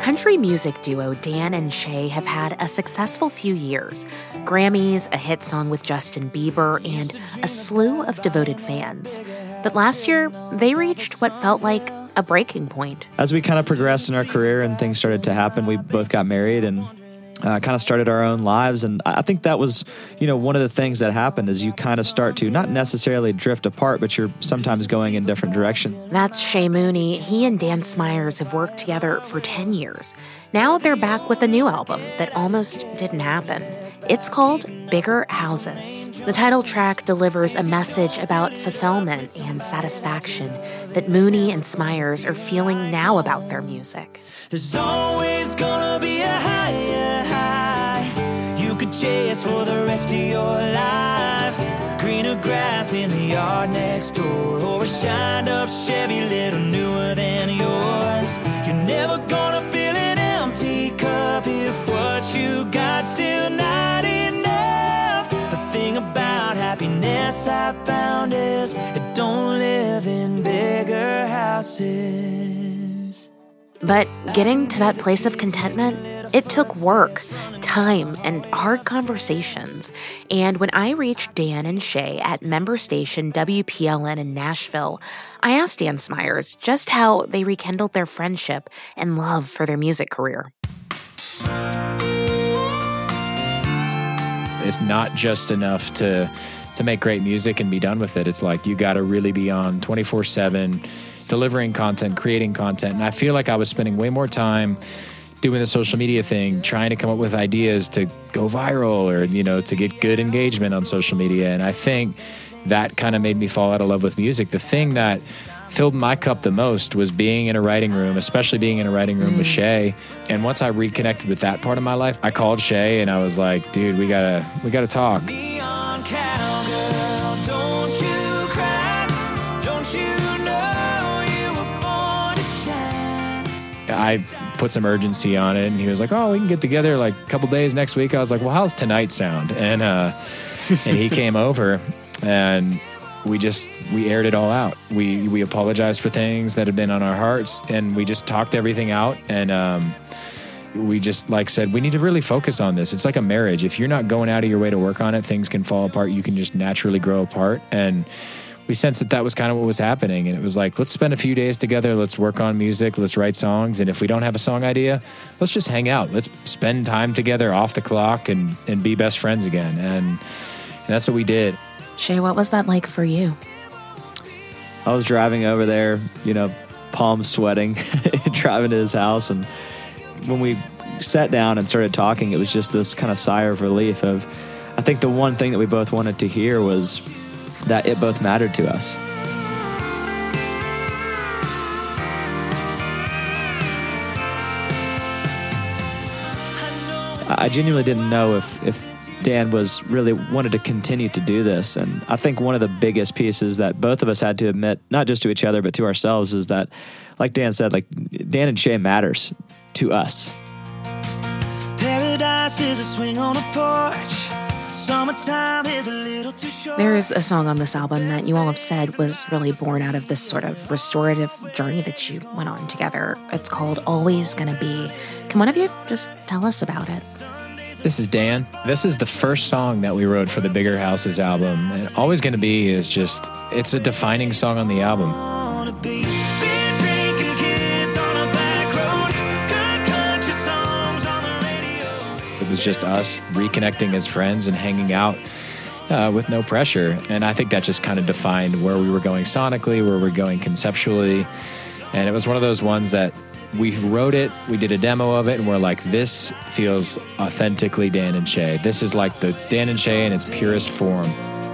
Country music duo Dan and Shay have had a successful few years. Grammys, a hit song with Justin Bieber, and a slew of devoted fans. But last year, they reached what felt like a breaking point. As we kind of progressed in our career and things started to happen, we both got married and kind of started our own lives. And I think that was, one of the things that happened is you kind of start to not necessarily drift apart, but you're sometimes going in different directions. That's Shay Mooney. He and Dan Smyers have worked together for 10 years. Now they're back with a new album that almost didn't happen. It's called Bigger Houses. The title track delivers a message about fulfillment and satisfaction that Mooney and Smyers are feeling now about their music. There's always gonna be a higher high you could chase for the rest of your life. Greener grass in the yard next door, or a shined up Chevy little newer than yours. You're never gonna fill an empty cup if what you got still not enough. The thing about happiness I found is it don't live in bigger houses. But getting to that place of contentment, it took work, time, and hard conversations. And when I reached Dan and Shay at member station WPLN in Nashville, I asked Dan Smyers just how they rekindled their friendship and love for their music career. It's not just enough to make great music and be done with it. It's like you got to really be on 24/7, delivering content, creating content. And I feel like I was spending way more time doing the social media thing, trying to come up with ideas to go viral or, to get good engagement on social media. And I think that kind of made me fall out of love with music. The thing that filled my cup the most was being in a writing room, especially being in a writing room with Shay. And once I reconnected with that part of my life, I called Shay and I was like, dude, we gotta talk. Neon cowgirl, don't you cry, don't you know you were born to shine. I put some urgency on it and he was like, oh, we can get together like a couple days next week. I was like, well, how's tonight sound? And he came over and we aired it all out. We apologized for things that had been on our hearts and we just talked everything out. And we just said, we need to really focus on this. It's like a marriage. If you're not going out of your way to work on it, things can fall apart. You can just naturally grow apart. And we sensed that was kind of what was happening. And it was like, let's spend a few days together. Let's work on music. Let's write songs. And if we don't have a song idea, let's just hang out. Let's spend time together off the clock and be best friends again. And that's what we did. Shay, what was that like for you? I was driving over there, palms sweating, driving to his house. And when we sat down and started talking, it was just this kind of sigh of relief of, I think the one thing that we both wanted to hear was that it both mattered to us. I genuinely didn't know if Dan was really wanted to continue to do this. And I think one of the biggest pieces that both of us had to admit, not just to each other, but to ourselves, is that, like Dan said, Dan and Shay matters to us. Paradise is a swing on a porch. Summertime is a little too short. There's a song on this album that you all have said was really born out of this sort of restorative journey that you went on together. It's called Always Gonna Be. Can one of you just tell us about it? This is Dan. This is the first song that we wrote for the Bigger Houses album. And Always Gonna Be is just, it's a defining song on the album. It was just us reconnecting as friends and hanging out with no pressure. And I think that just kind of defined where we were going sonically, where we're going conceptually. And it was one of those ones that we wrote it, we did a demo of it, and we're like, this feels authentically Dan and Shay. This is like the Dan and Shay in its purest form.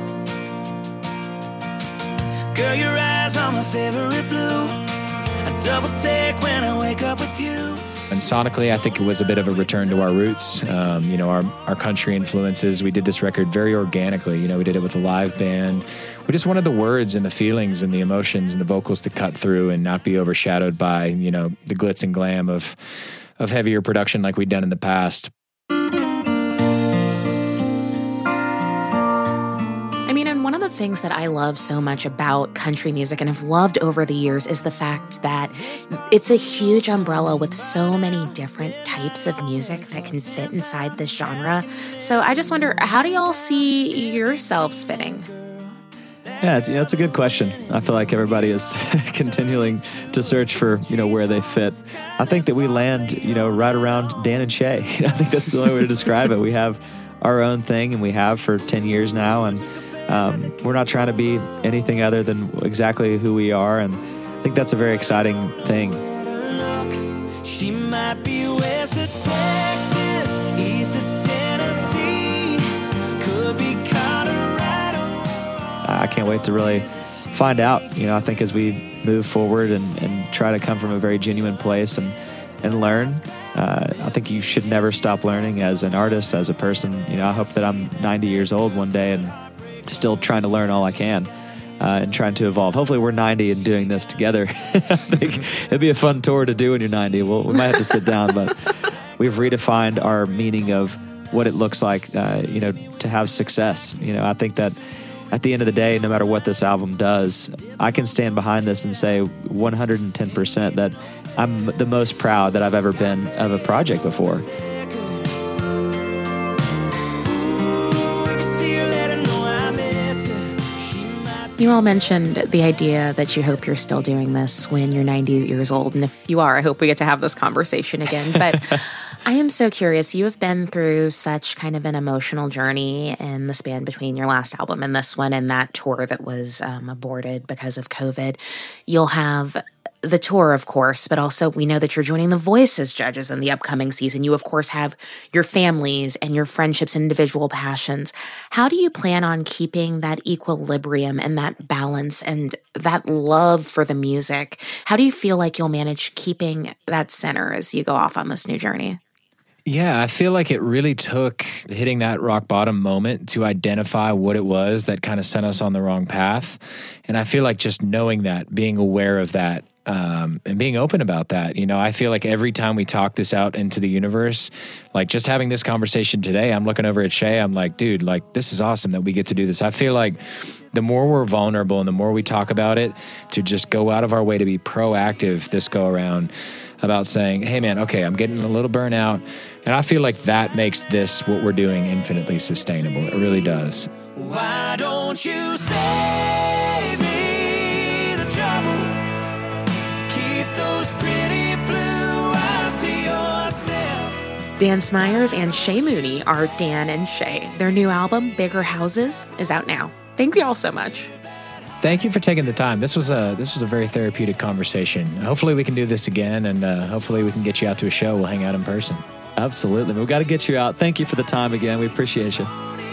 Girl, your eyes are my favorite blue. I double take when I wake up with you. And sonically, I think it was a bit of a return to our roots, our country influences. We did this record very organically. We did it with a live band. We just wanted the words and the feelings and the emotions and the vocals to cut through and not be overshadowed by, the glitz and glam of heavier production like we'd done in the past. And one of the things that I love so much about country music and have loved over the years is the fact that it's a huge umbrella with so many different types of music that can fit inside this genre. So I just wonder, how do y'all see yourselves fitting? Yeah, it's a good question. I feel like everybody is continuing to search for, where they fit. I think that we land, right around Dan and Shay. I think that's the only way to describe it. We have our own thing, and we have for 10 years now, and we're not trying to be anything other than exactly who we are, and I think that's a very exciting thing. She might be west of Texas, east of Tennessee, could be Colorado. I can't wait to really find out. I think as we move forward and try to come from a very genuine place and learn, I think you should never stop learning as an artist, as a person. I hope that I'm 90 years old one day and still trying to learn all I can and trying to evolve. Hopefully we're 90 and doing this together. I think it'd be a fun tour to do when you're 90. We might have to sit down, but we've redefined our meaning of what it looks like, to have success. I think that at the end of the day, no matter what this album does, I can stand behind this and say 110% that I'm the most proud that I've ever been of a project before. You all mentioned the idea that you hope you're still doing this when you're 90 years old. And if you are, I hope we get to have this conversation again. But I am so curious. You have been through such kind of an emotional journey in the span between your last album and this one, and that tour that was aborted because of COVID. You'll have the tour, of course, but also we know that you're joining The Voice as judges in the upcoming season. You, of course, have your families and your friendships and individual passions. How do you plan on keeping that equilibrium and that balance and that love for the music? How do you feel like you'll manage keeping that center as you go off on this new journey? Yeah, I feel like it really took hitting that rock bottom moment to identify what it was that kind of sent us on the wrong path. And I feel like just knowing that, being aware of that, and being open about that. I feel like every time we talk this out into the universe, like just having this conversation today, I'm looking over at Shay, I'm like, dude, like this is awesome that we get to do this. I feel like the more we're vulnerable and the more we talk about it, to just go out of our way to be proactive this go around about saying, hey man, okay, I'm getting a little burnout. And I feel like that makes this, what we're doing, infinitely sustainable. It really does. Why don't you save me the trouble? Keep those pretty blue eyes to yourself. Dan Smyers and Shay Mooney are Dan and Shay. Their new album, Bigger Houses, is out now. Thank you all so much. Thank you for taking the time. This was a very therapeutic conversation. Hopefully we can do this again, and hopefully we can get you out to a show. We'll hang out in person. Absolutely. We've got to get you out. Thank you for the time again. We appreciate you.